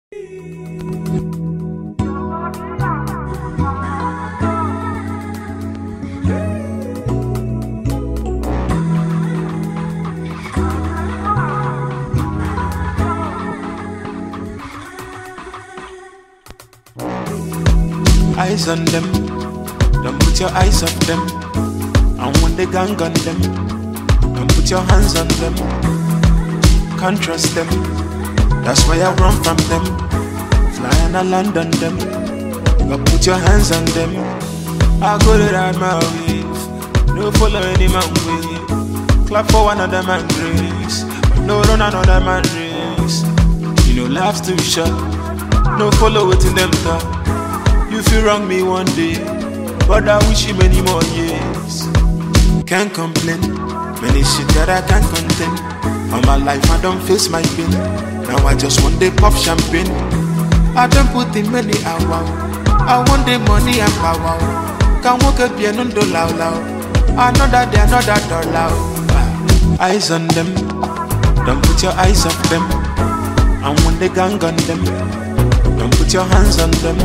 Eyes on them, don't put your eyes off them. And when they gang on them, don't put your hands on them. Can't trust them, that's why I run from them. Fly and I land on them, but put your hands on them. I go to ride my wave, no follow any man way. Clap for one another man grace, but no run another man race. You know life's too short, no follow it in them talk. You feel wrong me one day, but I wish you many more years. Can't complain, many shit that I can't contain. All my life I don't face my pain. Now I just want day pop champagne. I don't put in many hours. I want the money and power. Can't walk up here no loud loud. Another day, another dollar. Eyes on them, don't put your eyes off them. And when they gang on them, don't put your hands on them.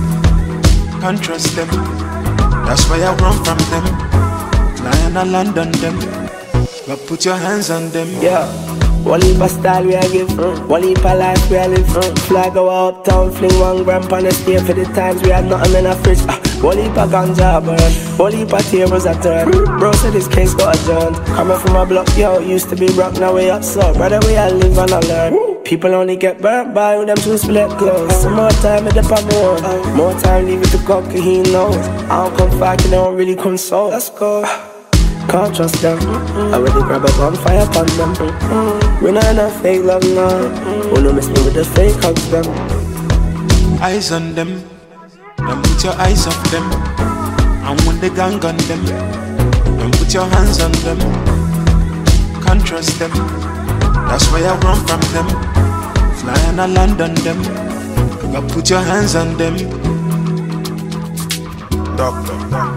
Can't trust them, that's why I run from them. Fly and I land on them, but put your hands on them. Yeah, one heap of style we a give, one heap of life we a live. Fly go uptown, fling 1 gram on the stay for the times we had nothing in the fridge. One heap of ganja burn, one heap of tables a turn. Bro said this case got adjourned. Coming from a block, yo, used to be broke, now we up so. Brother, we a live and I learn. People only get burnt by with them 2 split clothes. Some more time with the palm on. More time leave it to God, cause he knows. I don't come back and they don't really console. Let's go. Can't trust them. I already grab a bonfire upon them. We not in a fake love now. Who no miss me with the fake hugs them. Eyes on them, don't put your eyes off them. And when they gang on them, don't put your hands on them. Can't trust them, that's why I run from them. Fly and I land on them, but put your hands on them. Doctor.